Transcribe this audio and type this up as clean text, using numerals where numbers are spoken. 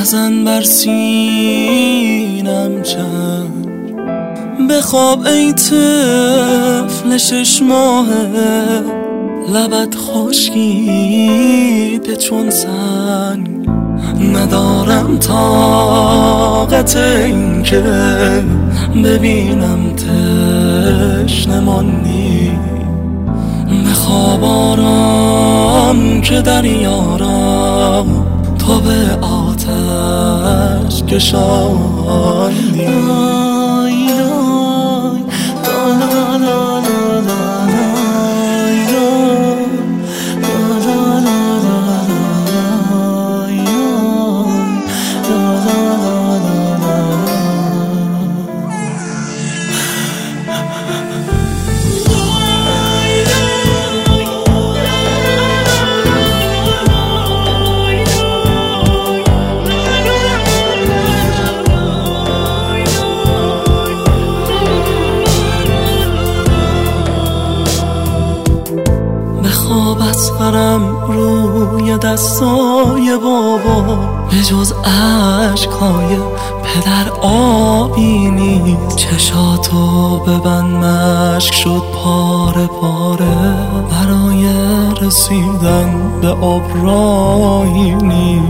مزن بر سینم چند، بخواب ای طفل 6 ماهه، لبت خشکیده چون سنگ. ندارم طاقت این که ببینم تشنه ماندی. بخواب آرام که دریارم تو به آتش کشاندی. خواب اسقرم روی دستای بابا، به جز عشقای پدر آبی نیست. چشاتو ببند مشک شد پاره پاره، برای رسیدن به آب راهی نیست.